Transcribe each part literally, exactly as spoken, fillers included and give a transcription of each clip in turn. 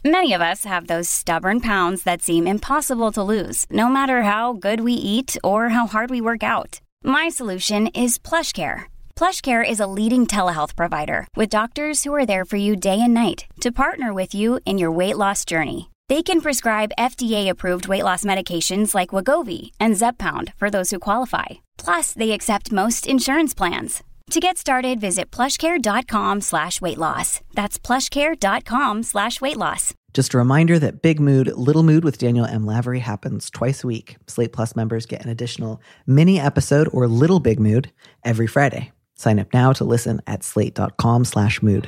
Many of us have those stubborn pounds that seem impossible to lose, no matter how good we eat or how hard we work out. My solution is PlushCare. PlushCare is a leading telehealth provider with doctors who are there for you day and night to partner with you in your weight loss journey. They can prescribe F D A-approved weight loss medications like Wegovy and Zepbound for those who qualify. Plus, they accept most insurance plans. To get started, visit plushcare.com slash weight loss. That's plushcare.com slash weight loss. Just a reminder that Big Mood, Little Mood with Daniel M. Lavery happens twice a week. Slate Plus members get an additional mini episode or Little Big Mood every Friday. Sign up now to listen at slate.com slash mood.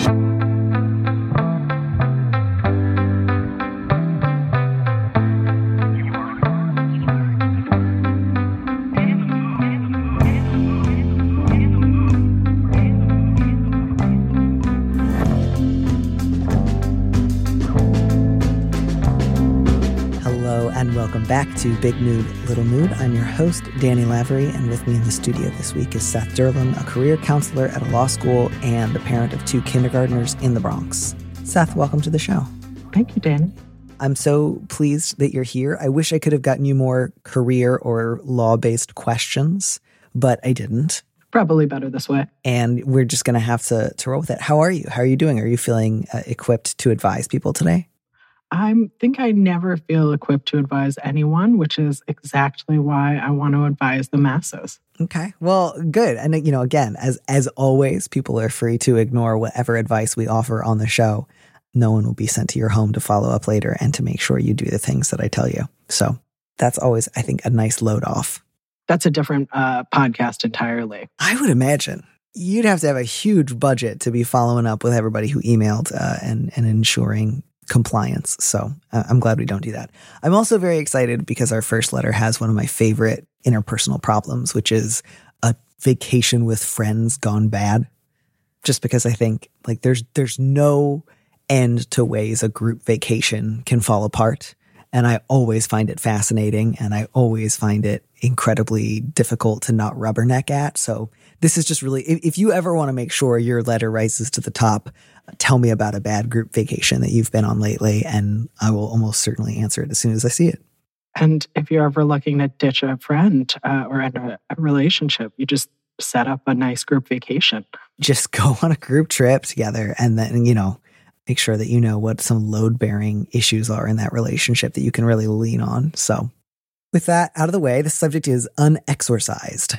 And welcome back to Big Mood, Little Mood. I'm your host, Danny Lavery, and with me in the studio this week is Seth Derlin, a career counselor at a law school and the parent of two kindergartners in the Bronx. Seth, welcome to the show. Thank you, Danny. I'm so pleased that you're here. I wish I could have gotten you more career or law-based questions, but I didn't. Probably better this way. And we're just going to have to to roll with it. How are you? How are you doing? Are you feeling uh, equipped to advise people today? I think I never feel equipped to advise anyone, which is exactly why I want to advise the masses. Okay, well, good. And, you know, again, as as always, people are free to ignore whatever advice we offer on the show. No one will be sent to your home to follow up later and to make sure you do the things that I tell you. So that's always, I think, a nice load off. That's a different uh, podcast entirely. I would imagine. You'd have to have a huge budget to be following up with everybody who emailed uh, and, and ensuring compliance. So uh, I'm glad we don't do that. I'm also very excited because our first letter has one of my favorite interpersonal problems, which is a vacation with friends gone bad. Just because I think like there's there's no end to ways a group vacation can fall apart. And I always find it fascinating, and I always find it incredibly difficult to not rubberneck at. So this is just really, if, if you ever want to make sure your letter rises to the top, tell me about a bad group vacation that you've been on lately, and I will almost certainly answer it as soon as I see it. And if you're ever looking to ditch a friend uh, or end a, a relationship, you just set up a nice group vacation. Just go on a group trip together, and then, you know, make sure that you know what some load-bearing issues are in that relationship that you can really lean on. So with that out of the way, the subject is unexorcised.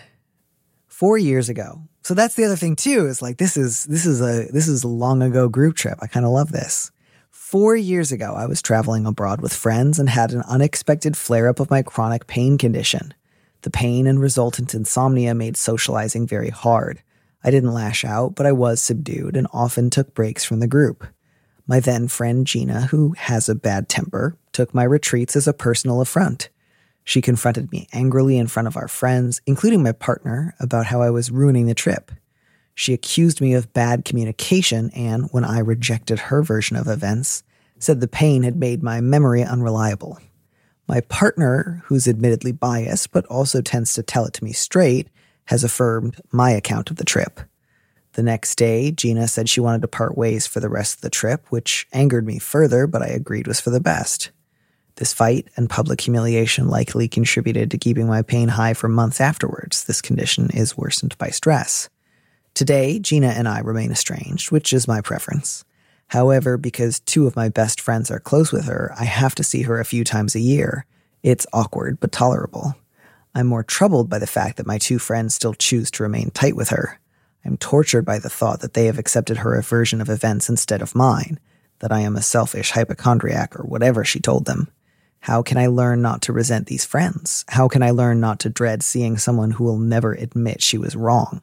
Four years ago. So that's the other thing too, is like, this is, this is a, this is a long ago group trip. I kind of love this. Four years ago, I was traveling abroad with friends and had an unexpected flare-up of my chronic pain condition. The pain and resultant insomnia made socializing very hard. I didn't lash out, but I was subdued and often took breaks from the group. My then friend Gina, who has a bad temper, took my retreats as a personal affront. She confronted me angrily in front of our friends, including my partner, about how I was ruining the trip. She accused me of bad communication and, when I rejected her version of events, said the pain had made my memory unreliable. My partner, who's admittedly biased but also tends to tell it to me straight, has affirmed my account of the trip. The next day, Gina said she wanted to part ways for the rest of the trip, which angered me further, but I agreed was for the best. This fight and public humiliation likely contributed to keeping my pain high for months afterwards. This condition is worsened by stress. Today, Gina and I remain estranged, which is my preference. However, because two of my best friends are close with her, I have to see her a few times a year. It's awkward, but tolerable. I'm more troubled by the fact that my two friends still choose to remain tight with her. I'm tortured by the thought that they have accepted her version of events instead of mine, that I am a selfish hypochondriac or whatever she told them. How can I learn not to resent these friends? How can I learn not to dread seeing someone who will never admit she was wrong?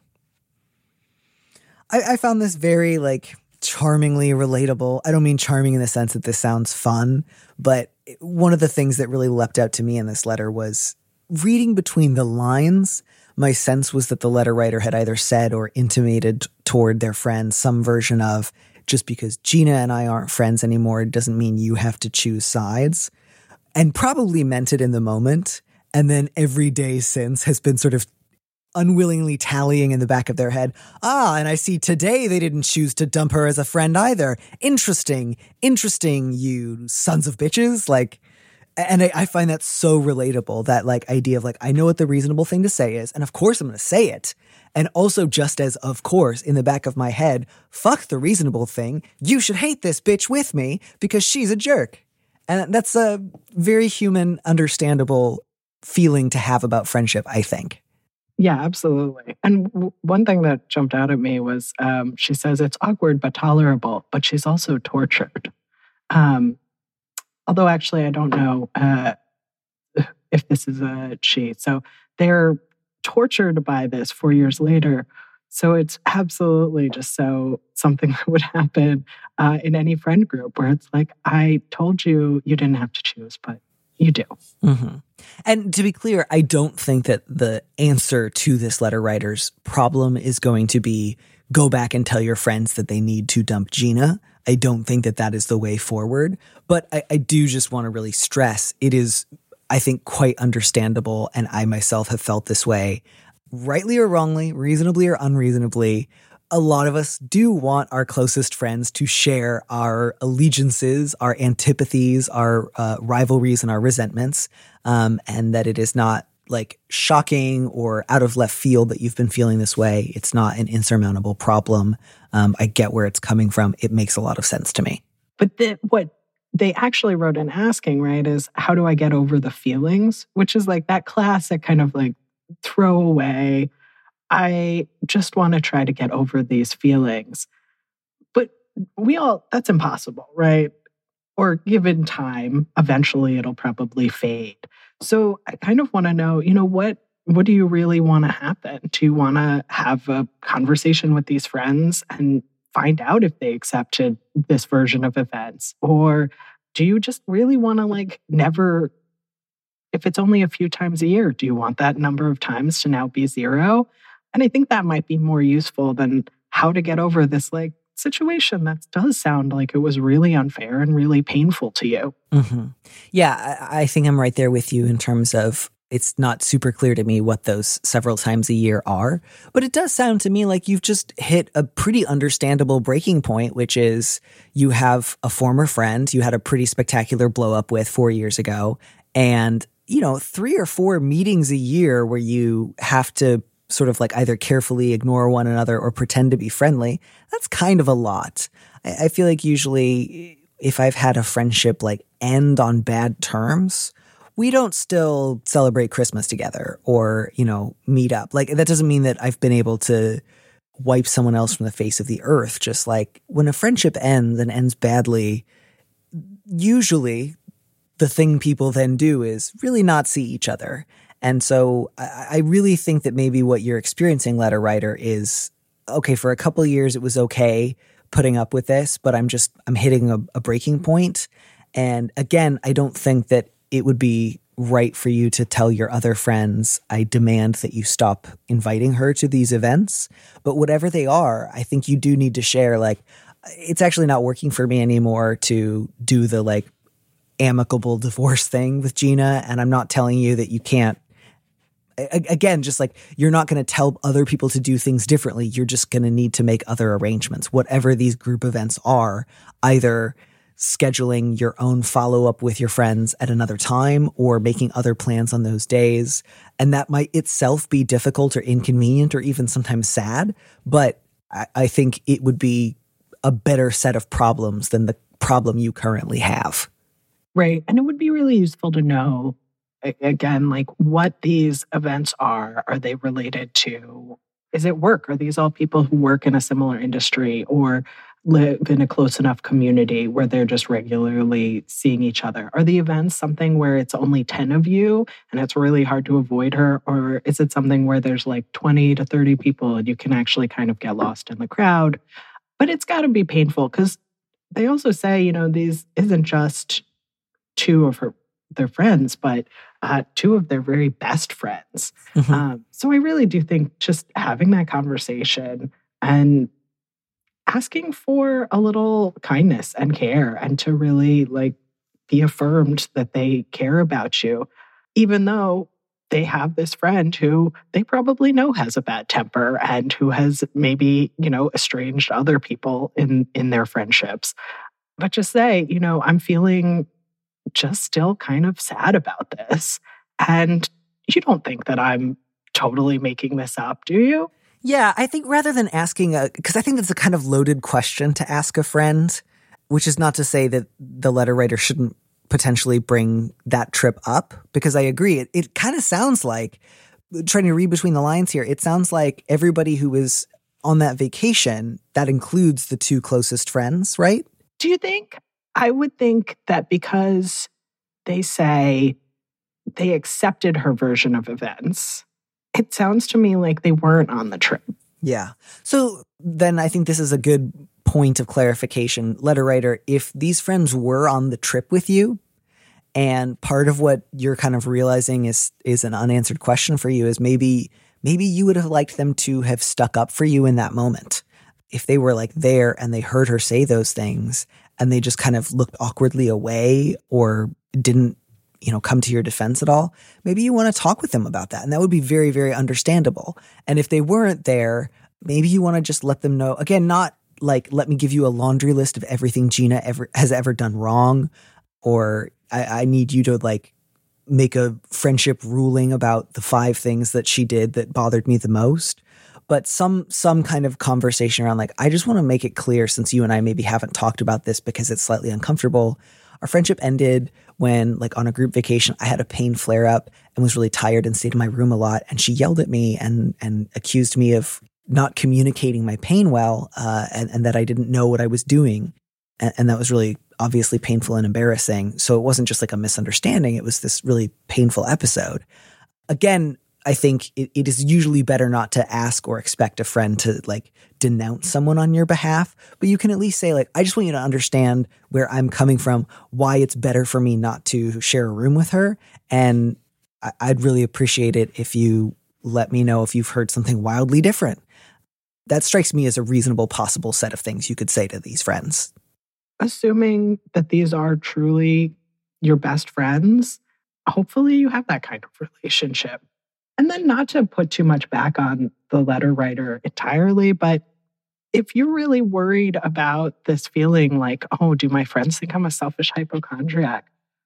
I, I found this very, like, charmingly relatable. I don't mean charming in the sense that this sounds fun, but one of the things that really leapt out to me in this letter was reading between the lines. My sense was that the letter writer had either said or intimated toward their friends some version of, just because Gina and I aren't friends anymore doesn't mean you have to choose sides, and probably meant it in the moment. And then every day since has been sort of unwillingly tallying in the back of their head. Ah, and I see today they didn't choose to dump her as a friend either. Interesting. Interesting, you sons of bitches. Like, and I, I find that so relatable, that like idea of like, I know what the reasonable thing to say is, and of course I'm going to say it. And also just as, of course, in the back of my head, fuck the reasonable thing. You should hate this bitch with me because she's a jerk. And that's a very human, understandable feeling to have about friendship, I think. Yeah, absolutely. And w- one thing that jumped out at me was um, she says it's awkward but tolerable, but she's also tortured. Um, although actually, I don't know uh, if this is a she. So they're tortured by this four years later. So it's absolutely just so something that would happen uh, in any friend group where it's like, I told you you didn't have to choose, but you do. Mm-hmm. And to be clear, I don't think that the answer to this letter writer's problem is going to be go back and tell your friends that they need to dump Gina. I don't think that that is the way forward. But I, I do just want to really stress it is, I think, quite understandable. And I myself have felt this way, rightly or wrongly, reasonably or unreasonably. A lot of us do want our closest friends to share our allegiances, our antipathies, our uh, rivalries, and our resentments, um, and that it is not like shocking or out of left field that you've been feeling this way. It's not an insurmountable problem. Um, I get where it's coming from. It makes a lot of sense to me. But the, what they actually wrote in asking, right, is how do I get over the feelings? Which is like that classic kind of like throwaway, I just want to try to get over these feelings. But we all, that's impossible, right? Or given time, eventually it'll probably fade. So I kind of want to know, you know, what what do you really want to happen? Do you want to have a conversation with these friends and find out if they accepted this version of events? Or do you just really want to like never, if it's only a few times a year, do you want that number of times to now be zero? And I think that might be more useful than how to get over this like situation that does sound like it was really unfair and really painful to you. Mm-hmm. Yeah, I, I think I'm right there with you in terms of it's not super clear to me what those several times a year are, but it does sound to me like you've just hit a pretty understandable breaking point, which is you have a former friend you had a pretty spectacular blow up with four years ago, and, you know, three or four meetings a year where you have to sort of like either carefully ignore one another or pretend to be friendly. That's kind of a lot. I, I feel like usually if I've had a friendship like end on bad terms, we don't still celebrate Christmas together or, you know, meet up. Like that doesn't mean that I've been able to wipe someone else from the face of the earth. Just like when a friendship ends and ends badly, usually the thing people then do is really not see each other. And so I, I really think that maybe what you're experiencing, letter writer, is, okay, for a couple of years it was okay putting up with this, but I'm just, I'm hitting a, a breaking point. And again, I don't think that it would be right for you to tell your other friends, I demand that you stop inviting her to these events. But whatever they are, I think you do need to share, like, it's actually not working for me anymore to do the like amicable divorce thing with Gina. And I'm not telling you that you can't. Again, just like you're not going to tell other people to do things differently. You're just going to need to make other arrangements, whatever these group events are, either scheduling your own follow-up with your friends at another time or making other plans on those days. And that might itself be difficult or inconvenient or even sometimes sad. But I, I think it would be a better set of problems than the problem you currently have. Right. And it would be really useful to know, again, like what these events are. Are they related to, is it work? Are these all people who work in a similar industry or live in a close enough community where they're just regularly seeing each other? Are the events something where it's only ten of you and it's really hard to avoid her? Or is it something where there's like twenty to thirty people and you can actually kind of get lost in the crowd? But it's got to be painful because they also say, you know, these isn't just two of her their friends, but uh, two of their very best friends. Mm-hmm. Um, so I really do think just having that conversation and asking for a little kindness and care and to really like be affirmed that they care about you, even though they have this friend who they probably know has a bad temper and who has maybe, you know, estranged other people in, in their friendships. But just say, you know, I'm feeling just still kind of sad about this. And you don't think that I'm totally making this up, do you? Yeah, I think rather than asking a, because I think that's a kind of loaded question to ask a friend, which is not to say that the letter writer shouldn't potentially bring that trip up, because I agree. It, it kind of sounds like, trying to read between the lines here, it sounds like everybody who was on that vacation, that includes the two closest friends, right? Do you think? I would think that because they say they accepted her version of events, it sounds to me like they weren't on the trip. Yeah. So then I think this is a good point of clarification. Letter writer, if these friends were on the trip with you, and part of what you're kind of realizing is is an unanswered question for you, is maybe maybe you would have liked them to have stuck up for you in that moment. If they were like there and they heard her say those things and they just kind of looked awkwardly away or didn't, you know, come to your defense at all, maybe you want to talk with them about that. And that would be very, very understandable. And if they weren't there, maybe you want to just let them know, again, not like, let me give you a laundry list of everything Gina ever has ever done wrong, or I, I need you to like make a friendship ruling about the five things that she did that bothered me the most. But some some kind of conversation around like, I just want to make it clear, since you and I maybe haven't talked about this because it's slightly uncomfortable. Our friendship ended when, like, on a group vacation, I had a pain flare up and was really tired and stayed in my room a lot. And she yelled at me and and accused me of not communicating my pain well, uh, and, and that I didn't know what I was doing. And, and that was really obviously painful and embarrassing. So it wasn't just like a misunderstanding. It was this really painful episode. Again, I think it, it is usually better not to ask or expect a friend to like denounce someone on your behalf, but you can at least say like, I just want you to understand where I'm coming from, why it's better for me not to share a room with her. And I, I'd really appreciate it if you let me know if you've heard something wildly different. That strikes me as a reasonable possible set of things you could say to these friends. Assuming that these are truly your best friends, hopefully you have that kind of relationship. And then not to put too much back on the letter writer entirely, but if you're really worried about this feeling like, oh, do my friends think I'm a selfish hypochondriac?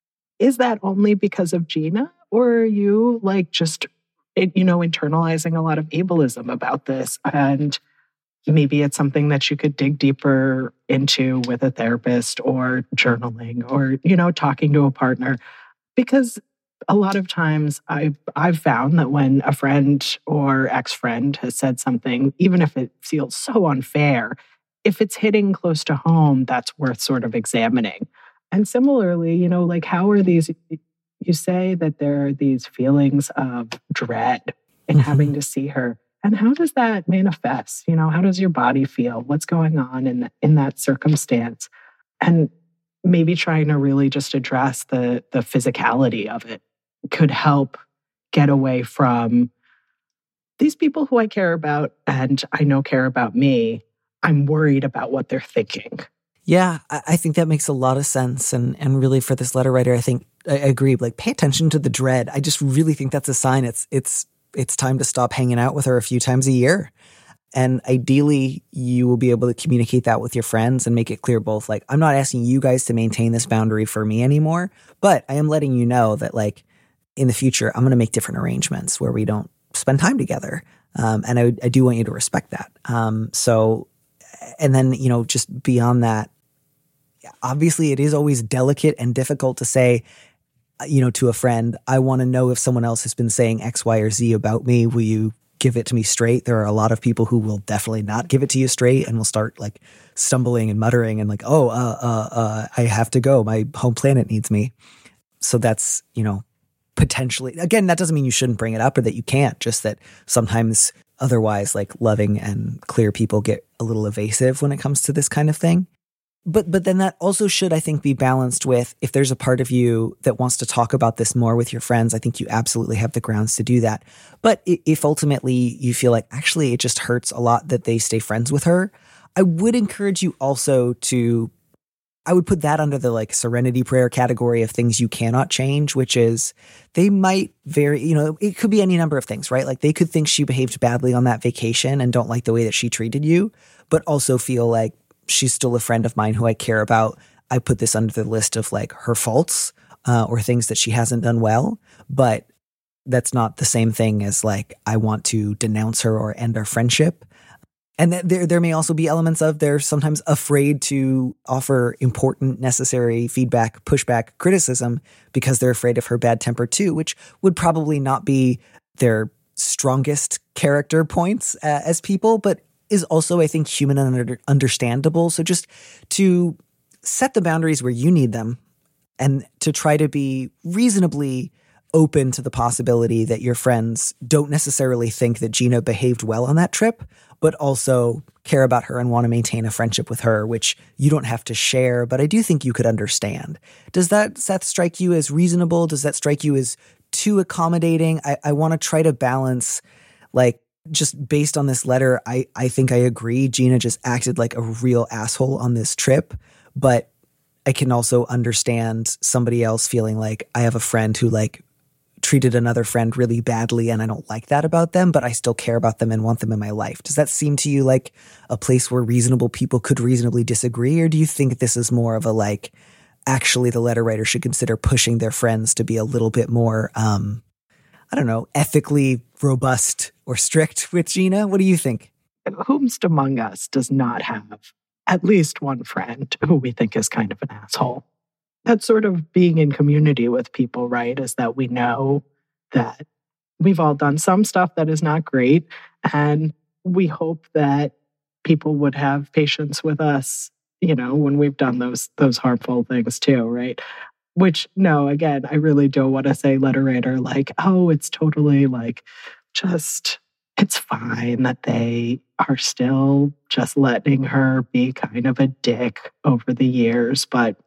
Is that only because of Gina? Or are you like just, you know, internalizing a lot of ableism about this? And maybe it's something that you could dig deeper into with a therapist or journaling or, you know, talking to a partner. Because a lot of times I've, I've found that when a friend or ex-friend has said something, even if it feels so unfair, if it's hitting close to home, that's worth sort of examining. And similarly, you know, like how are these, you say that there are these feelings of dread in mm-hmm. having to see her. And how does that manifest? You know, how does your body feel? What's going on in, in that circumstance? And maybe trying to really just address the the physicality of it could help get away from these people who I care about and I know care about me. I'm worried about what they're thinking. Yeah, I think that makes a lot of sense. And and really for this letter writer, I think I agree. Like, pay attention to the dread. I just really think that's a sign. It's it's it's time to stop hanging out with her a few times a year. And ideally, you will be able to communicate that with your friends and make it clear both, like, I'm not asking you guys to maintain this boundary for me anymore, but I am letting you know that, like, in the future, I'm going to make different arrangements where we don't spend time together. Um, and I, I do want you to respect that. Um, so, and then, you know, just beyond that, obviously it is always delicate and difficult to say, you know, to a friend, I want to know if someone else has been saying X, Y, or Z about me. Will you give it to me straight? There are a lot of people who will definitely not give it to you straight and will start like stumbling and muttering and like, oh, uh, uh, uh, I have to go. My home planet needs me. So that's, you know, potentially, again, that doesn't mean you shouldn't bring it up or that you can't, just that sometimes otherwise like loving and clear people get a little evasive when it comes to this kind of thing. But but then that also should, I think, be balanced with, if there's a part of you that wants to talk about this more with your friends, I think you absolutely have the grounds to do that. But if ultimately you feel like, actually, it just hurts a lot that they stay friends with her, I would encourage you also to I would put that under the like serenity prayer category of things you cannot change, which is they might very, you know, it could be any number of things, right? Like they could think she behaved badly on that vacation and don't like the way that she treated you, but also feel like she's still a friend of mine who I care about. I put this under the list of like her faults uh, or things that she hasn't done well, but that's not the same thing as like, I want to denounce her or end our friendship. And there, there may also be elements of they're sometimes afraid to offer important, necessary feedback, pushback, criticism because they're afraid of her bad temper too, which would probably not be their strongest character points uh, as people, but is also, I think, human and under- understandable. So just to set the boundaries where you need them and to try to be reasonably open to the possibility that your friends don't necessarily think that Gina behaved well on that trip, but also care about her and want to maintain a friendship with her, which you don't have to share, but I do think you could understand. Does that, Seth, strike you as reasonable? Does that strike you as too accommodating? I, I want to try to balance, like, just based on this letter, I, I think I agree. Gina just acted like a real asshole on this trip, but I can also understand somebody else feeling like I have a friend who, like, treated another friend really badly and I don't like that about them, but I still care about them and want them in my life. Does that seem to you like a place where reasonable people could reasonably disagree? Or do you think this is more of a like, actually the letter writer should consider pushing their friends to be a little bit more, um, I don't know, ethically robust or strict with Gina? What do you think? Whomst among us does not have at least one friend who we think is kind of an asshole? That's sort of being in community with people, right? Is that we know that we've all done some stuff that is not great. And we hope that people would have patience with us, you know, when we've done those those harmful things too, right? Which, no, again, I really don't want to say letter writer like, oh, it's totally like just, it's fine that they are still just letting her be kind of a dick over the years. But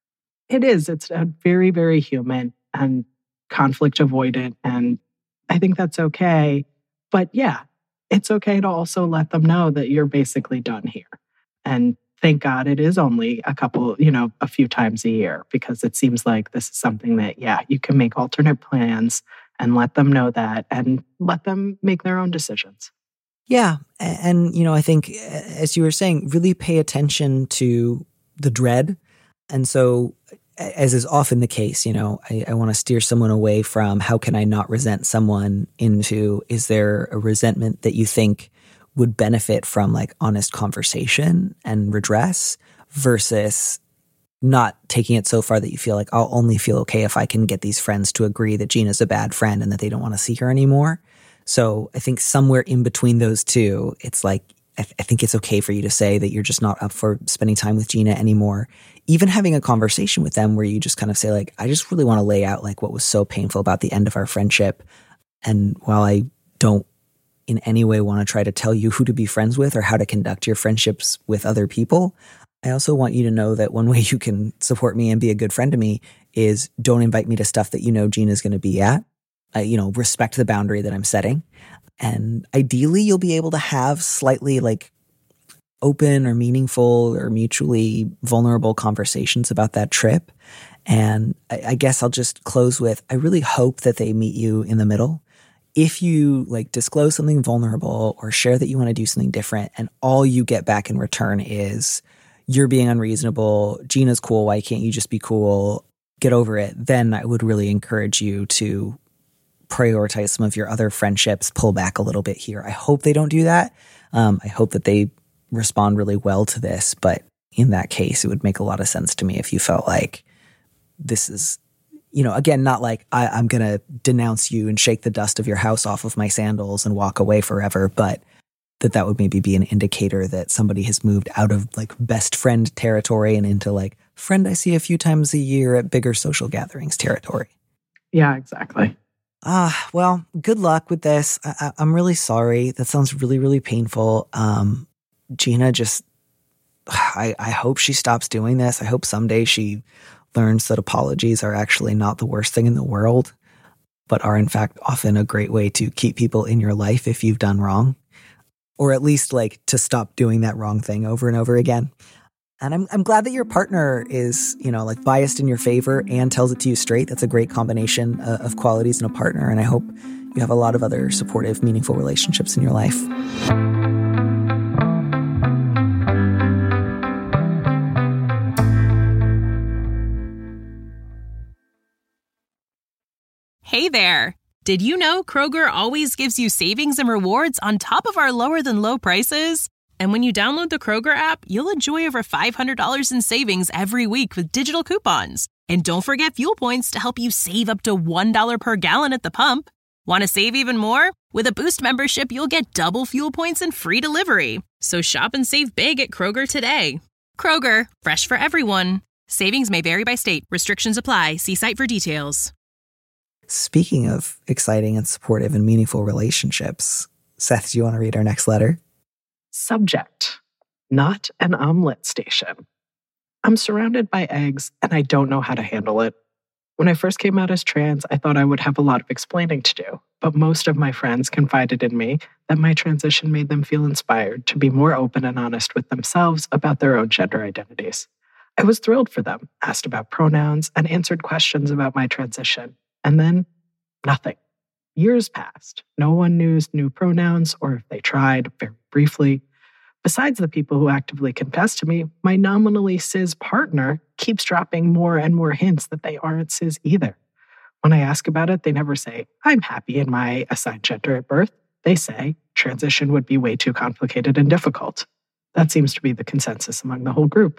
it is. It's a very, very human and conflict avoidant. And I think that's okay. But yeah, it's okay to also let them know that you're basically done here. And thank God it is only a couple, you know, a few times a year, because it seems like this is something that, yeah, you can make alternate plans and let them know that and let them make their own decisions. Yeah. And, you know, I think, as you were saying, really pay attention to the dread. And so, as is often the case, you know, I, I want to steer someone away from how can I not resent someone into, is there a resentment that you think would benefit from like honest conversation and redress versus not taking it so far that you feel like I'll only feel okay if I can get these friends to agree that Gina's a bad friend and that they don't want to see her anymore. So I think somewhere in between those two, it's like, I, th- I think it's okay for you to say that you're just not up for spending time with Gina anymore. Even having a conversation with them where you just kind of say like, I just really want to lay out like what was so painful about the end of our friendship. And while I don't in any way want to try to tell you who to be friends with or how to conduct your friendships with other people, I also want you to know that one way you can support me and be a good friend to me is don't invite me to stuff that you know Gina's going to be at. Uh, you know, respect the boundary that I'm setting. And ideally, you'll be able to have slightly like open or meaningful or mutually vulnerable conversations about that trip. And I, I guess I'll just close with, I really hope that they meet you in the middle. If you like disclose something vulnerable or share that you want to do something different and all you get back in return is you're being unreasonable, Gina's cool, why can't you just be cool, get over it, then I would really encourage you to prioritize some of your other friendships, pull back a little bit here. I hope they don't do that. Um, I hope that they respond really well to this. But in that case, it would make a lot of sense to me if you felt like this is, you know, again, not like I, I'm going to denounce you and shake the dust of your house off of my sandals and walk away forever, but that that would maybe be an indicator that somebody has moved out of like best friend territory and into like friend I see a few times a year at bigger social gatherings territory. Yeah, exactly. Ah, uh, well, good luck with this. I, I, I'm really sorry. That sounds really, really painful. Um, Gina just, I, I hope she stops doing this. I hope someday she learns that apologies are actually not the worst thing in the world, but are in fact often a great way to keep people in your life if you've done wrong, or at least like to stop doing that wrong thing over and over again. And I'm I'm glad that your partner is, you know, like biased in your favor and tells it to you straight. That's a great combination uh, of qualities in a partner. And I hope you have a lot of other supportive, meaningful relationships in your life. Hey there. Did you know Kroger always gives you savings and rewards on top of our lower than low prices? And when you download the Kroger app, you'll enjoy over five hundred dollars in savings every week with digital coupons. And don't forget fuel points to help you save up to one dollar per gallon at the pump. Want to save even more? With a Boost membership, you'll get double fuel points and free delivery. So shop and save big at Kroger today. Kroger, fresh for everyone. Savings may vary by state. Restrictions apply. See site for details. Speaking of exciting and supportive and meaningful relationships, Seth, do you want to read our next letter? Subject, not an omelet station. I'm surrounded by eggs and I don't know how to handle it. When I first came out as trans, I thought I would have a lot of explaining to do, but most of my friends confided in me that my transition made them feel inspired to be more open and honest with themselves about their own gender identities. I was thrilled for them, asked about pronouns, and answered questions about my transition. And then, nothing. Years passed. No one used new pronouns, or if they tried, very briefly. Besides the people who actively confessed to me, my nominally cis partner keeps dropping more and more hints that they aren't cis either. When I ask about it, they never say, I'm happy in my assigned gender at birth. They say, transition would be way too complicated and difficult. That seems to be the consensus among the whole group.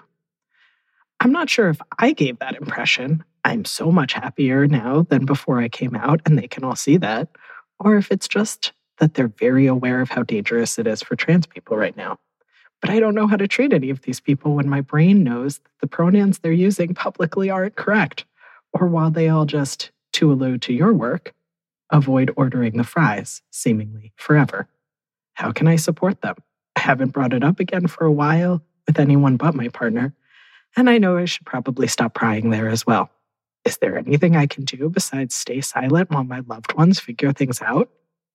I'm not sure if I gave that impression. I'm so much happier now than before I came out, and they can all see that. Or if it's just that they're very aware of how dangerous it is for trans people right now. But I don't know how to treat any of these people when my brain knows that the pronouns they're using publicly aren't correct. Or while they all just, to allude to your work, avoid ordering the fries, seemingly forever. How can I support them? I haven't brought it up again for a while with anyone but my partner. And I know I should probably stop prying there as well. Is there anything I can do besides stay silent while my loved ones figure things out?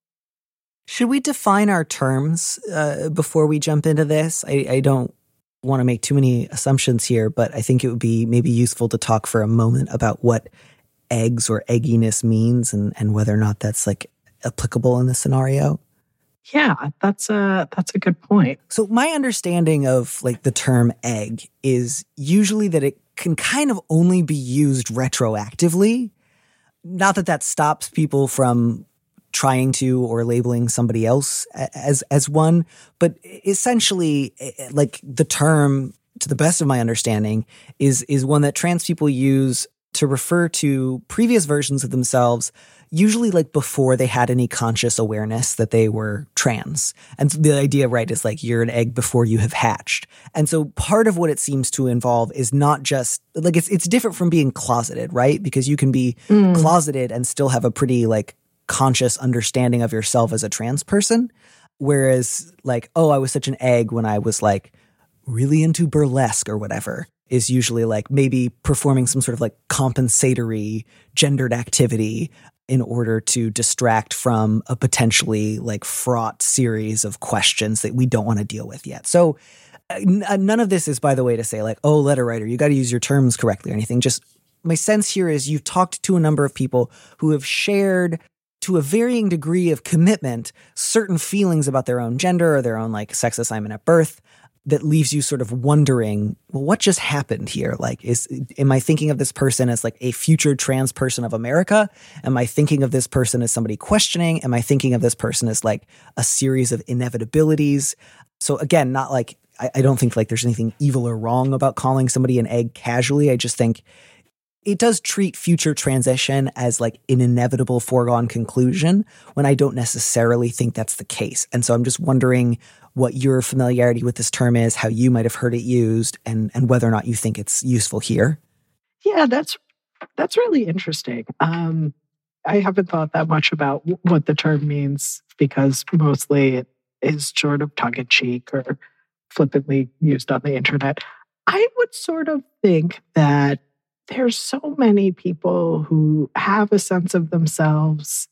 Should we define our terms uh, before we jump into this? I, I don't want to make too many assumptions here, but I think it would be maybe useful to talk for a moment about what eggs or egginess means and, and whether or not that's like applicable in this scenario. Yeah, that's a, that's a good point. So my understanding of like the term egg is usually that it can kind of only be used retroactively. Not that that stops people from trying to or labeling somebody else as as one, but essentially like the term, to the best of my understanding, is is one that trans people use to refer to previous versions of themselves, usually like before they had any conscious awareness that they were trans. And the idea, right, is like you're an egg before you have hatched. And so part of what it seems to involve is not just like it's it's different from being closeted, right? Because you can be mm. closeted and still have a pretty like conscious understanding of yourself as a trans person. Whereas like, oh, I was such an egg when I was like really into burlesque or whatever, is usually like maybe performing some sort of like compensatory gendered activity in order to distract from a potentially like fraught series of questions that we don't want to deal with yet. So uh, none of this is, by the way, to say like, oh, letter writer, you got to use your terms correctly or anything. Just my sense here is you've talked to a number of people who have shared to a varying degree of commitment certain feelings about their own gender or their own like sex assignment at birth that leaves you sort of wondering, well, what just happened here? Like, is, am I thinking of this person as like a future trans person of America? Am I thinking of this person as somebody questioning? Am I thinking of this person as like a series of inevitabilities? So again, not like, I, I don't think like there's anything evil or wrong about calling somebody an egg casually. I just think it does treat future transition as like an inevitable foregone conclusion when I don't necessarily think that's the case. And so I'm just wondering what your familiarity with this term is, how you might have heard it used, and and whether or not you think it's useful here. Yeah, that's that's really interesting. Um, I haven't thought that much about what the term means because mostly it is sort of tongue-in-cheek or flippantly used on the internet. I would sort of think that there's so many people who have a sense of themselves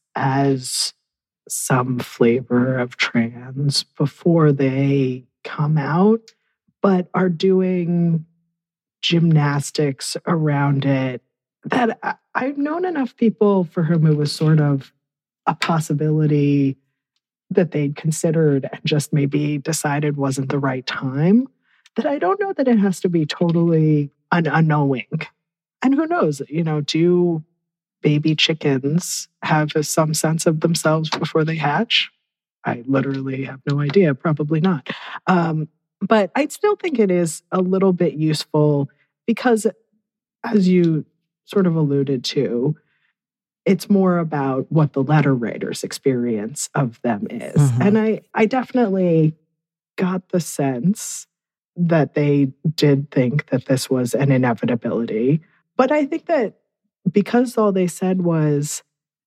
as some flavor of trans before they come out. but are doing gymnastics around it that I, I've known enough people for whom it was sort of a possibility that they'd considered and just maybe decided wasn't the right time, that I don't know that it has to be totally an unknowing. And who knows, you know, do baby chickens have some sense of themselves before they hatch? I literally have no idea, probably not. Um, but I still think it is a little bit useful because, as you sort of alluded to, it's more about what the letter writer's experience of them is. Mm-hmm. And I, I definitely got the sense that they did think that this was an inevitability. But I think that because all they said was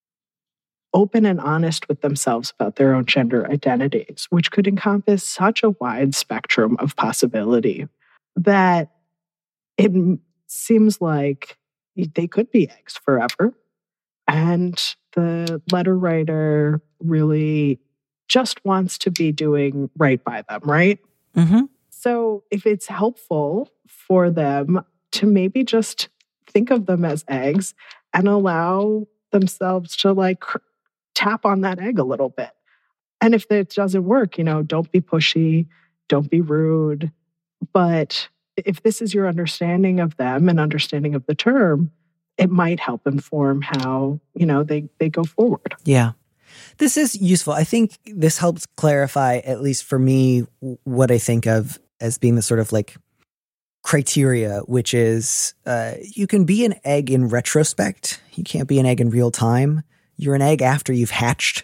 open and honest with themselves about their own gender identities, which could encompass such a wide spectrum of possibility, that it seems like they could be eggs forever. And the letter writer really just wants to be doing right by them, right? Mm-hmm. So if it's helpful for them to maybe just think of them as eggs and allow themselves to like tap on that egg a little bit. And if it doesn't work, you know, don't be pushy, don't be rude. But if this is your understanding of them and understanding of the term, it might help inform how, you know, they, they go forward. Yeah. This is useful. I think this helps clarify, at least for me, what I think of as being the sort of like criteria, which is uh, you can be an egg in retrospect. You can't be an egg in real time. You're an egg after you've hatched.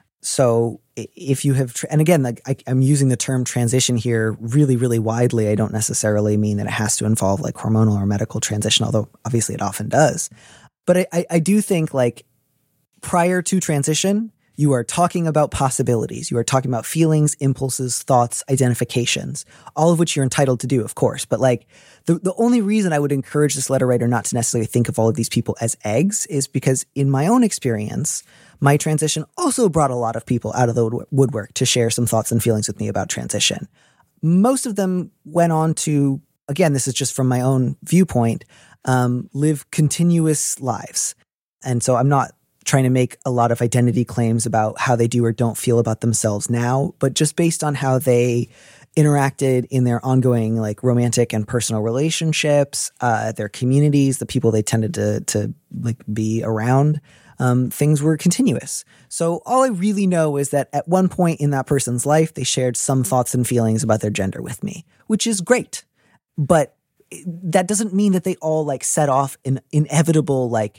So if you have, and again, like I, I'm using the term transition here really, really widely. I don't necessarily mean that it has to involve like hormonal or medical transition, although obviously it often does. But I, I, I do think like prior to transition, you are talking about possibilities. You are talking about feelings, impulses, thoughts, identifications, all of which you're entitled to do, of course. But like the, the only reason I would encourage this letter writer not to necessarily think of all of these people as eggs is because in my own experience, my transition also brought a lot of people out of the woodwork to share some thoughts and feelings with me about transition. Most of them went on to, again, this is just from my own viewpoint, um, live continuous lives. And so I'm not trying to make a lot of identity claims about how they do or don't feel about themselves now, but just based on how they interacted in their ongoing like romantic and personal relationships, uh, their communities, the people they tended to to like be around, um, things were continuous. So all I really know is that at one point in that person's life, they shared some thoughts and feelings about their gender with me, which is great. But that doesn't mean that they all like set off an inevitable like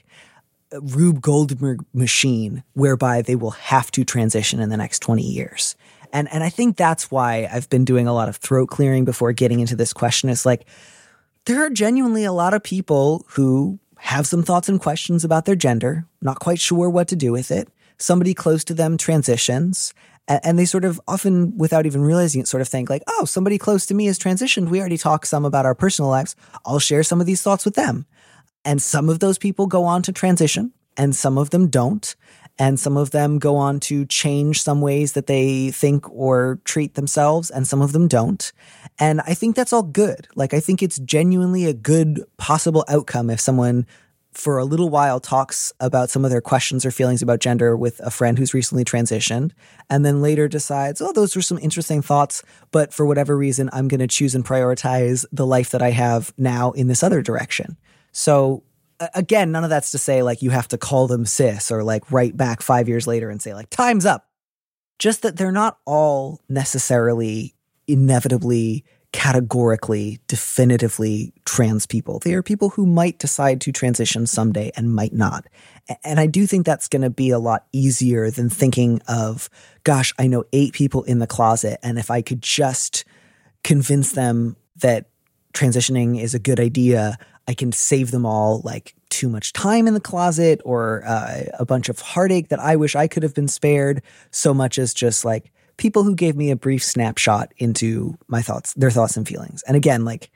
Rube Goldberg machine whereby they will have to transition in the next twenty years. And and I think that's why I've been doing a lot of throat clearing before getting into this question. Is like, there are genuinely a lot of people who have some thoughts and questions about their gender, not quite sure what to do with it. Somebody close to them transitions, and, and they sort of often, without even realizing it, sort of think like, oh, somebody close to me has transitioned. We already talked some about our personal lives. I'll share some of these thoughts with them. And some of those people go on to transition, and some of them don't. And some of them go on to change some ways that they think or treat themselves, and some of them don't. And I think that's all good. Like, I think it's genuinely a good possible outcome if someone for a little while talks about some of their questions or feelings about gender with a friend who's recently transitioned, and then later decides, oh, those were some interesting thoughts, but for whatever reason, I'm going to choose and prioritize the life that I have now in this other direction. So again, none of that's to say like you have to call them cis or like write back five years later and say like time's up. Just that they're not all necessarily inevitably, categorically, definitively trans people. They are people who might decide to transition someday and might not. And I do think that's going to be a lot easier than thinking of, gosh, I know eight people in the closet, and if I could just convince them that transitioning is a good idea, I can save them all like too much time in the closet or uh, a bunch of heartache that I wish I could have been spared, so much as just like people who gave me a brief snapshot into my thoughts, their thoughts and feelings. And again, like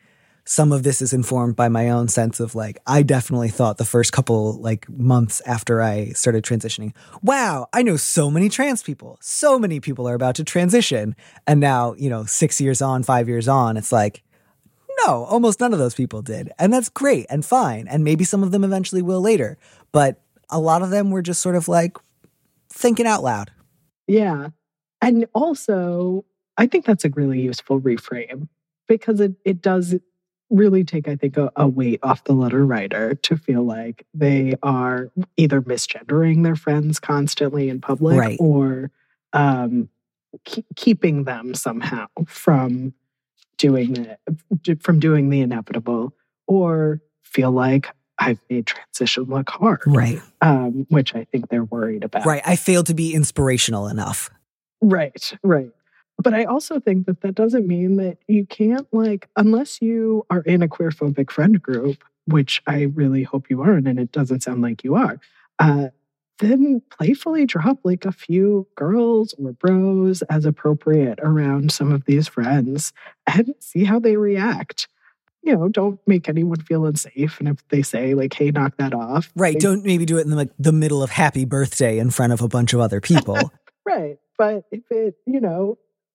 some of this is informed by my own sense of like, I definitely thought the first couple like months after I started transitioning, wow, I know so many trans people. So many people are about to transition. And now, you know, six years on, five years on, it's like, no, almost none of those people did. And that's great and fine. And maybe some of them eventually will later. But a lot of them were just sort of like thinking out loud. Yeah. And also, I think that's a really useful reframe because it, it does really take, I think, a, a weight off the letter writer to feel like they are either misgendering their friends constantly in public right. or um, keep, keeping them somehow from doing the, from doing the inevitable, or feel like I've made transition look hard. Right. Um, which I think they're worried about. Right. I failed to be inspirational enough. Right, right. But I also think that that doesn't mean that you can't, like, unless you are in a queerphobic friend group, which I really hope you aren't, and it doesn't sound like you are, uh, then playfully drop like a few girls or bros as appropriate around some of these friends and see how they react. You know, don't make anyone feel unsafe. And if they say like, hey, knock that off. Right. They, don't maybe do it in like the middle of happy birthday in front of a bunch of other people. Right. But if it, you know,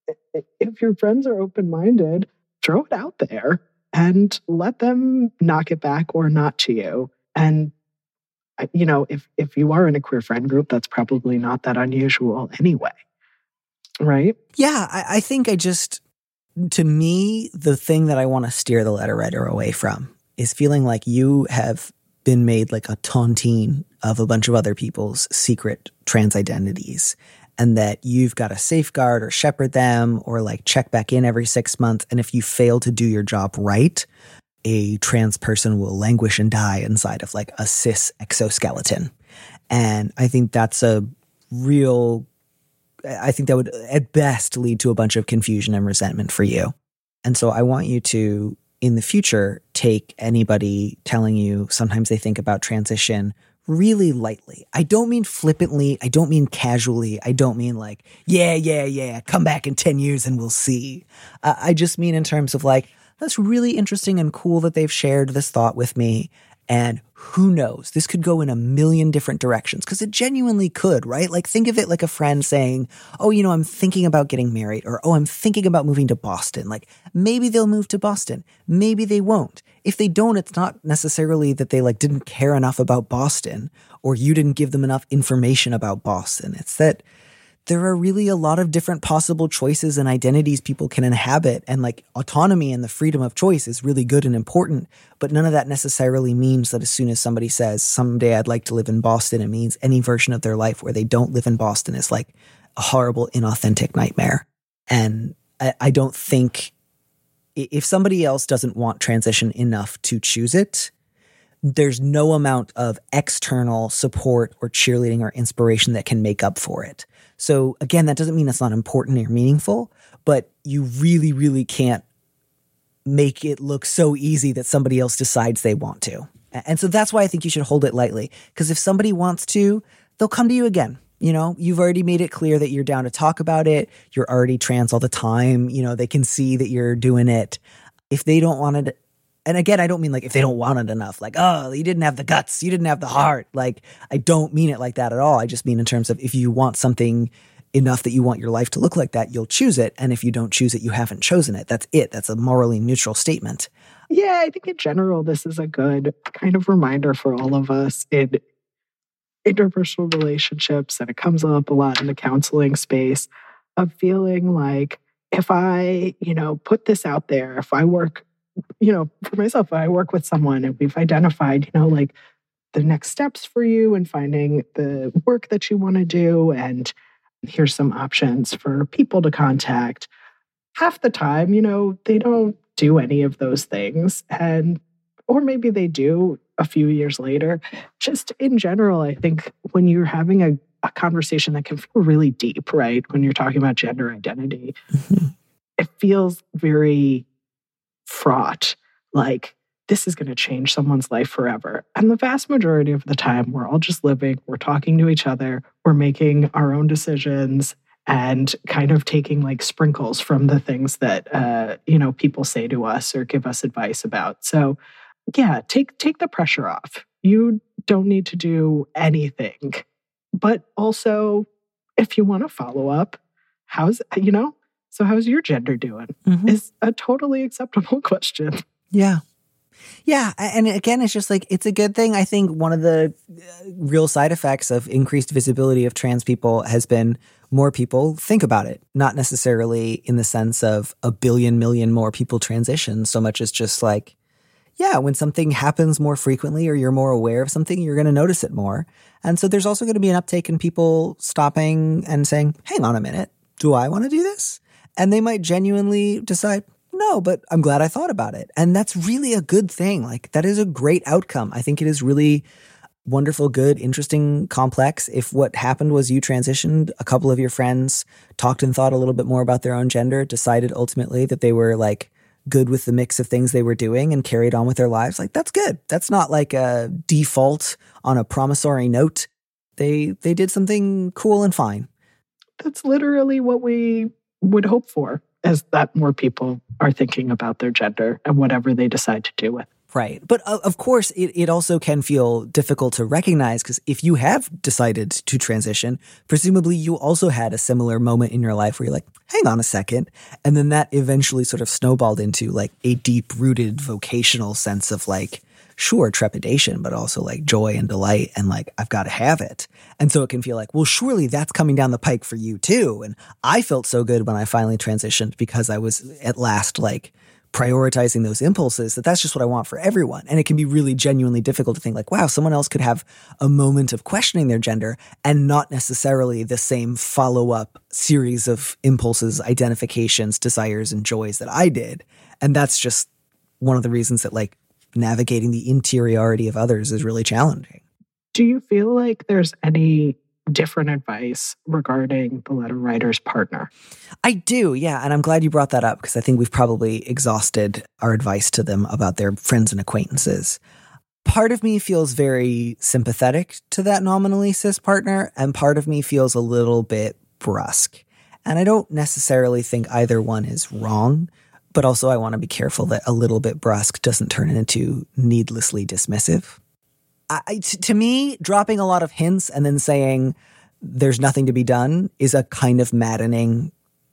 if your friends are open-minded, throw it out there and let them knock it back or not to you. And, you know, if, if you are in a queer friend group, that's probably not that unusual anyway. Right? Yeah. I, I think I just, to me, the thing that I want to steer the letter writer away from is feeling like you have been made like a tontine of a bunch of other people's secret trans identities. And that you've got to safeguard or shepherd them or like check back in every six months. And if you fail to do your job right, a trans person will languish and die inside of like a cis exoskeleton. And I think that's a real, I think that would at best lead to a bunch of confusion and resentment for you. And so I want you to, in the future, take anybody telling you sometimes they think about transition really lightly. I don't mean flippantly. I don't mean casually. I don't mean like, yeah, yeah, yeah, come back in ten years and we'll see. Uh, I just mean in terms of like, that's really interesting and cool that they've shared this thought with me. And who knows, this could go in a million different directions because it genuinely could, right? Like think of it like a friend saying, oh, you know, I'm thinking about getting married, or, oh, I'm thinking about moving to Boston. Like maybe they'll move to Boston. Maybe they won't. If they don't, it's not necessarily that they like didn't care enough about Boston or you didn't give them enough information about Boston. It's that there are really a lot of different possible choices and identities people can inhabit, and like autonomy and the freedom of choice is really good and important, but none of that necessarily means that as soon as somebody says, someday I'd like to live in Boston, it means any version of their life where they don't live in Boston is like a horrible, inauthentic nightmare. And I, I don't think if somebody else doesn't want transition enough to choose it, there's no amount of external support or cheerleading or inspiration that can make up for it. So again, that doesn't mean it's not important or meaningful, but you really, really can't make it look so easy that somebody else decides they want to. And so that's why I think you should hold it lightly, because if somebody wants to, they'll come to you again. You know, you've already made it clear that you're down to talk about it. You're already trans all the time. You know, they can see that you're doing it. If they don't want it, and again, I don't mean like if they don't want it enough, like, oh, you didn't have the guts, you didn't have the heart. Like, I don't mean it like that at all. I just mean in terms of if you want something enough that you want your life to look like that, you'll choose it. And if you don't choose it, you haven't chosen it. That's it. That's a morally neutral statement. Yeah, I think in general, this is a good kind of reminder for all of us in interpersonal relationships, and it comes up a lot in the counseling space, of feeling like if I, you know, put this out there, if I work, you know, for myself, I work with someone and we've identified, you know, like the next steps for you and finding the work that you want to do. And here's some options for people to contact. Half the time, you know, they don't do any of those things. And, or maybe they do a few years later. Just in general, I think when you're having a, a conversation that can feel really deep, right? When you're talking about gender identity, mm-hmm. it feels very fraught, like this is going to change someone's life forever. And the vast majority of the time, we're all just living, we're talking to each other, we're making our own decisions, and kind of taking like sprinkles from the things that, uh, you know, people say to us or give us advice about. So yeah, take, take the pressure off. You don't need to do anything, but also if you want to follow up, how's, you know, so how's your gender doing? Mm-hmm. Is a totally acceptable question. Yeah. Yeah. And again, it's just like, it's a good thing. I think one of the real side effects of increased visibility of trans people has been more people think about it, not necessarily in the sense of a billion million more people transition, so much as just like, yeah, when something happens more frequently or you're more aware of something, you're going to notice it more. And so there's also going to be an uptake in people stopping and saying, hang on a minute, do I want to do this? And they might genuinely decide, no, but I'm glad I thought about it. And that's really a good thing. Like, that is a great outcome. I think it is really wonderful, good, interesting, complex. If what happened was you transitioned, a couple of your friends talked and thought a little bit more about their own gender, decided ultimately that they were like good with the mix of things they were doing and carried on with their lives, like, that's good. That's not like a default on a promissory note. They they did something cool and fine. That's literally what we would hope for, is that more people are thinking about their gender and whatever they decide to do with. Right. But uh, of course, it, it also can feel difficult to recognize, because if you have decided to transition, presumably you also had a similar moment in your life where you're like, hang on a second. And then that eventually sort of snowballed into like a deep-rooted vocational sense of like, sure, trepidation, but also like joy and delight and like, I've got to have it. And so it can feel like, well, surely that's coming down the pike for you too. And I felt so good when I finally transitioned because I was at last like prioritizing those impulses, that that's just what I want for everyone. And it can be really genuinely difficult to think like, wow, someone else could have a moment of questioning their gender and not necessarily the same follow-up series of impulses, identifications, desires, and joys that I did. And that's just one of the reasons that like navigating the interiority of others is really challenging. Do you feel like there's any different advice regarding the letter writer's partner? I do, yeah. And I'm glad you brought that up, because I think we've probably exhausted our advice to them about their friends and acquaintances. Part of me feels very sympathetic to that nominally cis partner, and part of me feels a little bit brusque. And I don't necessarily think either one is wrong, but also I want to be careful that a little bit brusque doesn't turn into needlessly dismissive. I, t- to me, dropping a lot of hints and then saying there's nothing to be done is a kind of maddening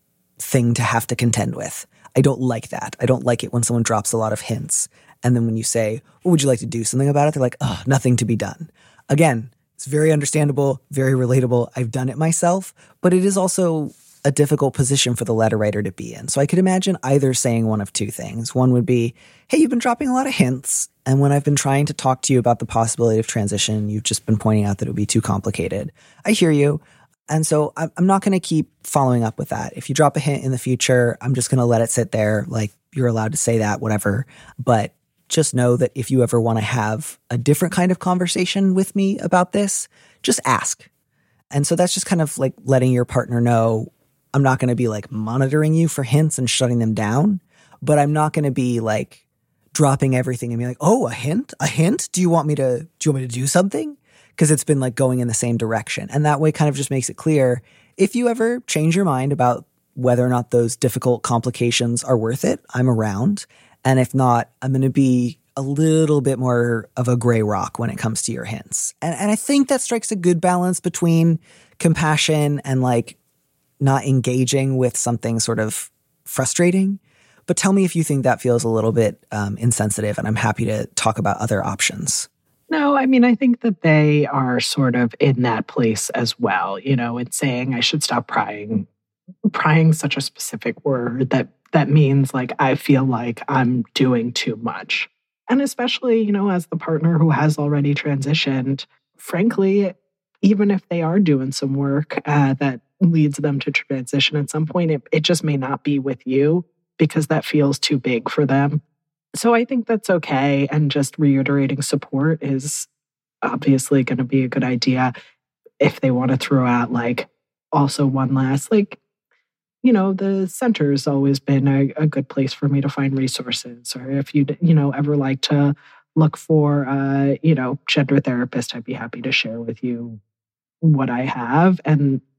thing to have to contend with. I don't like that. I don't like it when someone drops a lot of hints. And then when you say, well, would you like to do something about it? They're like, oh, nothing to be done. Again, it's very understandable, very relatable. I've done it myself, but it is also a difficult position for the letter writer to be in. So I could imagine either saying one of two things. One would be, hey, you've been dropping a lot of hints, and when I've been trying to talk to you about the possibility of transition, you've just been pointing out that it would be too complicated. I hear you. And so I'm not going to keep following up with that. If you drop a hint in the future, I'm just going to let it sit there. Like, you're allowed to say that, whatever. But just know that if you ever want to have a different kind of conversation with me about this, just ask. And so that's just kind of like letting your partner know, I'm not going to be like monitoring you for hints and shutting them down, but I'm not going to be like dropping everything and be like, oh, a hint, a hint. Do you want me to, do you want me to do something? Because it's been like going in the same direction. And that way kind of just makes it clear, if you ever change your mind about whether or not those difficult complications are worth it, I'm around. And if not, I'm going to be a little bit more of a gray rock when it comes to your hints. And, and I think that strikes a good balance between compassion and like not engaging with something sort of frustrating. But tell me if you think that feels a little bit um, insensitive, and I'm happy to talk about other options. No, I mean, I think that they are sort of in that place as well, you know, in saying I should stop prying, prying such a specific word that that means like I feel like I'm doing too much. And especially, you know, as the partner who has already transitioned, frankly, even if they are doing some work uh, that leads them to transition at some point, it, it just may not be with you because that feels too big for them. So I think that's okay. And just reiterating support is obviously going to be a good idea. If they want to throw out like also one last, like, you know, the center's always been a, a good place for me to find resources. Or if you'd, you know, ever like to look for, uh, you know, gender therapist, I'd be happy to share with you what I have. And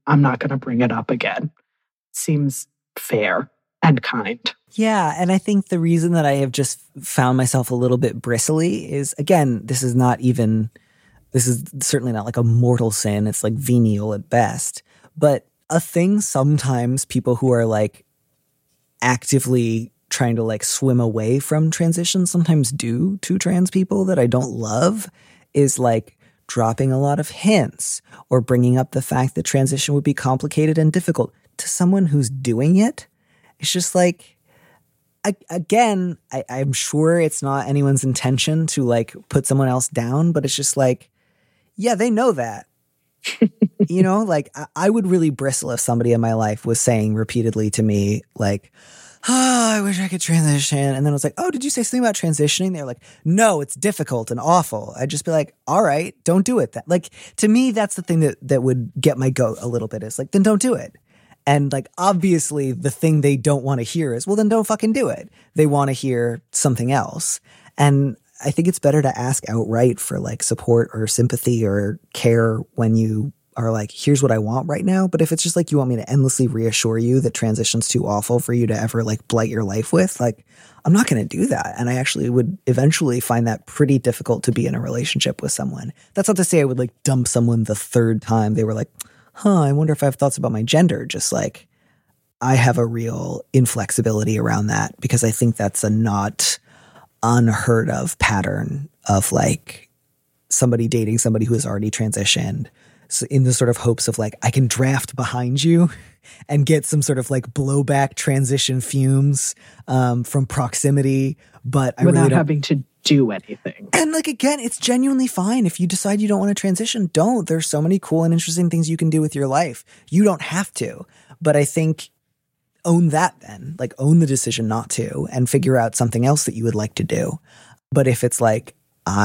I'm not going to bring it up again. Seems fair and kind. Yeah. And I think the reason that I have just found myself a little bit bristly is, again, this is not even, this is certainly not like a mortal sin. It's like venial at best. But a thing sometimes people who are like actively trying to like swim away from transition sometimes do to trans people that I don't love is like dropping a lot of hints or bringing up the fact that transition would be complicated and difficult to someone who's doing it. It's just like, I, again, I, I'm sure it's not anyone's intention to like put someone else down, but it's just like, yeah, they know that. You know, like I, I would really bristle if somebody in my life was saying repeatedly to me, like, oh, I wish I could transition. And then I was like, oh, did you say something about transitioning? They're like, no, it's difficult and awful. I'd just be like, all right, don't do it. That like, to me, that's the thing that, that would get my goat a little bit is like, then don't do it. And like, obviously the thing they don't want to hear is, well, then don't fucking do it. They want to hear something else. And I think it's better to ask outright for like support or sympathy or care when you are like, here's what I want right now. But if it's just like, you want me to endlessly reassure you that transition's too awful for you to ever like blight your life with, like, I'm not going to do that. And I actually would eventually find that pretty difficult to be in a relationship with someone. That's not to say I would like dump someone the third time they were like, huh, I wonder if I have thoughts about my gender. Just like, I have a real inflexibility around that because I think that's a not unheard of pattern of like somebody dating somebody who has already transitioned. So in the sort of hopes of like, I can draft behind you and get some sort of like blowback transition fumes um, from proximity, but I without really don't, having to do anything. And like, again, it's genuinely fine. If you decide you don't want to transition, don't. There's so many cool and interesting things you can do with your life. You don't have to, but I think own that then, like own the decision not to and figure out something else that you would like to do. But if it's like,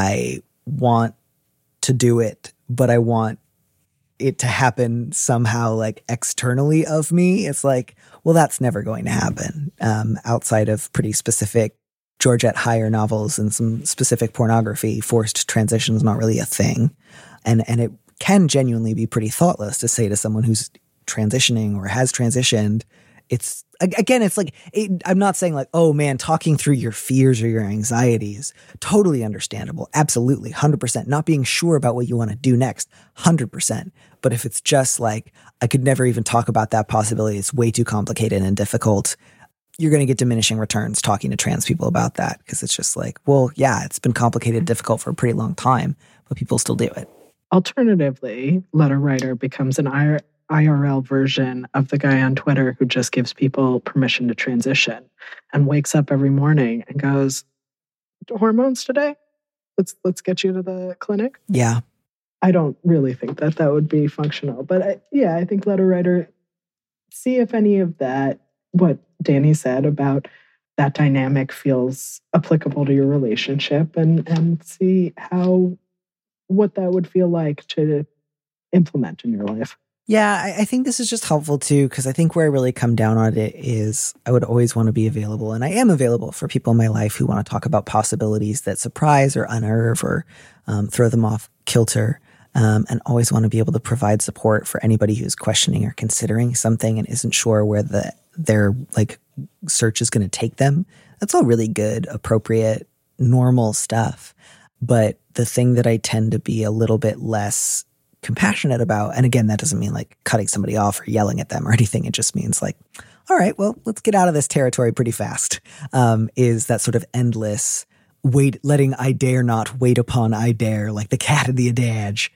I want to do it, but I want it to happen somehow like externally of me, it's like, well, that's never going to happen um, outside of pretty specific Georgette Heyer novels and some specific pornography. Forced transition is not really a thing. And, and it can genuinely be pretty thoughtless to say to someone who's transitioning or has transitioned, it's, again, it's like, it, I'm not saying like, oh man, talking through your fears or your anxieties, totally understandable. Absolutely. one hundred percent. Not being sure about what you want to do next. one hundred percent. But if it's just like, I could never even talk about that possibility, it's way too complicated and difficult, you're going to get diminishing returns talking to trans people about that. Cause it's just like, well, yeah, it's been complicated and difficult for a pretty long time, but people still do it. Alternatively, letter writer becomes an I R L version of the guy on Twitter who just gives people permission to transition and wakes up every morning and goes, hormones today? Let's let's get you to the clinic. Yeah. I don't really think that that would be functional. But I, yeah, I think letter writer, see if any of that, what Danny said about that dynamic feels applicable to your relationship and, and see how, what that would feel like to implement in your life. Yeah, I, I think this is just helpful too, because I think where I really come down on it is I would always want to be available, and I am available for people in my life who want to talk about possibilities that surprise or unnerve or um, throw them off kilter, um, and always want to be able to provide support for anybody who's questioning or considering something and isn't sure where the their like search is going to take them. That's all really good, appropriate, normal stuff. But the thing that I tend to be a little bit less compassionate about, and again, that doesn't mean like cutting somebody off or yelling at them or anything. It just means like, all right, well, let's get out of this territory pretty fast, um, is that sort of endless wait, letting I dare not wait upon I dare, like the cat in the adage,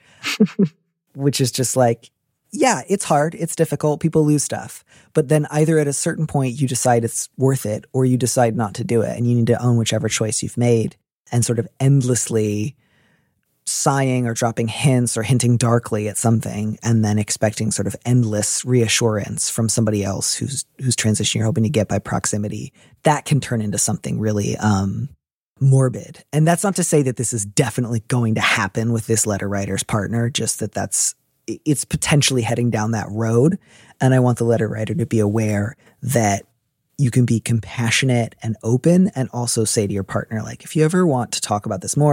which is just like, yeah, it's hard. It's difficult. People lose stuff. But then either at a certain point you decide it's worth it or you decide not to do it. And you need to own whichever choice you've made, and sort of endlessly sighing or dropping hints or hinting darkly at something and then expecting sort of endless reassurance from somebody else who's who's transition you're hoping to get by proximity. That can turn into something really um, morbid. And that's not to say that this is definitely going to happen with this letter writer's partner, just that that's it's potentially heading down that road. And I want the letter writer to be aware that you can be compassionate and open and also say to your partner, like, if you ever want to talk about this more,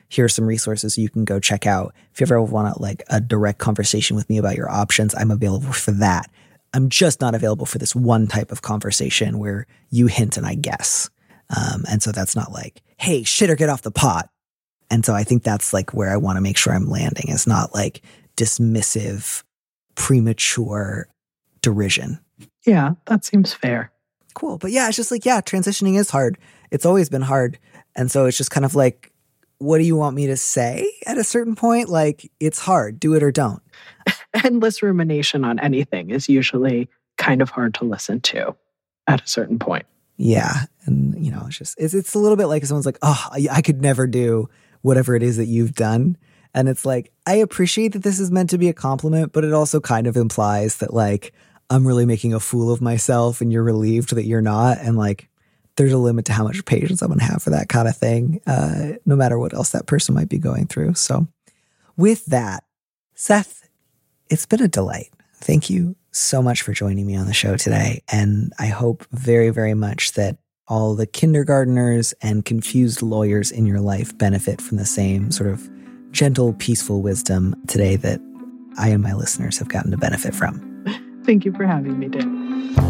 here are some resources you can go check out. If you ever want like a direct conversation with me about your options, I'm available for that. I'm just not available for this one type of conversation where you hint and I guess. Um, and so that's not like, hey, shit or get off the pot. And so I think that's like where I want to make sure I'm landing. It's not like dismissive, premature derision. Yeah, that seems fair. Cool. But yeah, it's just like, yeah, transitioning is hard. It's always been hard. And so it's just kind of like, what do you want me to say at a certain point? Like, it's hard. Do it or don't. Endless rumination on anything is usually kind of hard to listen to at a certain point. Yeah. And, you know, it's just, it's, it's a little bit like someone's like, oh, I, I could never do whatever it is that you've done. And it's like, I appreciate that this is meant to be a compliment, but it also kind of implies that like, I'm really making a fool of myself and you're relieved that you're not. And like, there's a limit to how much patience I'm going to have for that kind of thing, uh, no matter what else that person might be going through. So with that, Seth, it's been a delight. Thank you so much for joining me on the show today. And I hope very, very much that all the kindergartners and confused lawyers in your life benefit from the same sort of gentle, peaceful wisdom today that I and my listeners have gotten to benefit from. Thank you for having me, Dan.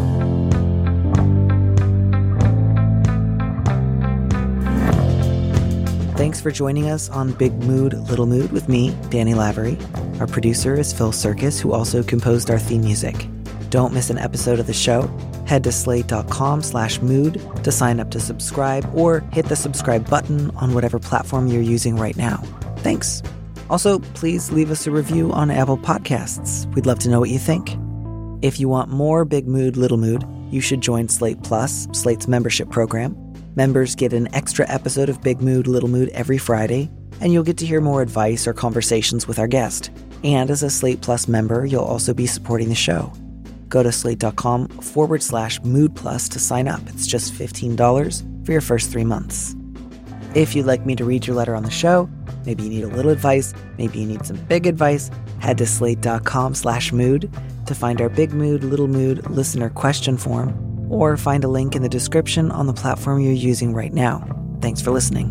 Thanks for joining us on Big Mood, Little Mood with me, Danny Lavery. Our producer is Phil Circus, who also composed our theme music. Don't miss an episode of the show. Head to slate.com slash mood to sign up to subscribe or hit the subscribe button on whatever platform you're using right now. Thanks. Also, please leave us a review on Apple Podcasts. We'd love to know what you think. If you want more Big Mood, Little Mood, you should join Slate Plus, Slate's membership program. Members get an extra episode of Big Mood, Little Mood every Friday, and you'll get to hear more advice or conversations with our guest. And as a Slate Plus member, you'll also be supporting the show. Go to slate.com forward slash mood plus to sign up. It's just fifteen dollars for your first three months. If you'd like me to read your letter on the show, maybe you need a little advice, maybe you need some big advice, head to slate.com slash mood to find our Big Mood, Little Mood listener question form, or find a link in the description on the platform you're using right now. Thanks for listening.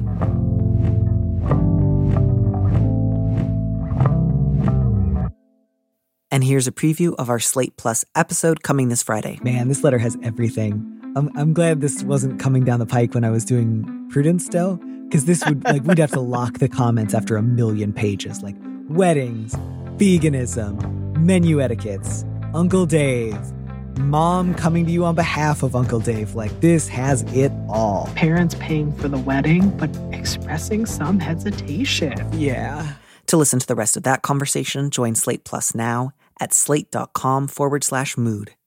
And here's a preview of our Slate Plus episode coming this Friday. Man, this letter has everything. I'm, I'm glad this wasn't coming down the pike when I was doing Prudence still, because this would, like, we'd have to lock the comments after a million pages, like weddings, veganism, menu etiquettes, Uncle Dave, mom coming to you on behalf of Uncle Dave. Like, this has it all. Parents paying for the wedding, but expressing some hesitation. Yeah. To listen to the rest of that conversation, join Slate Plus now at slate.com forward slash mood.